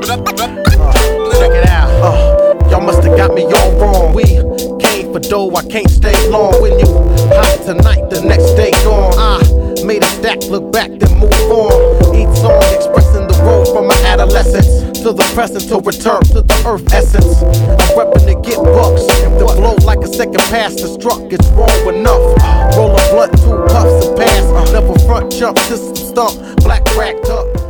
Check it out. Y'all must have got me all wrong. We came for dough, I can't stay long. When you hot tonight, the next day gone. I made a stack, look back, then move on. Each song expressing the road from my adolescence to the present, to return to the earth essence. I'm reppin' to get bucks, to blow like a second pass to struck. It's wrong enough. Roll a blunt, 2 puffs and pass. Never front jump, system stump, black cracked up.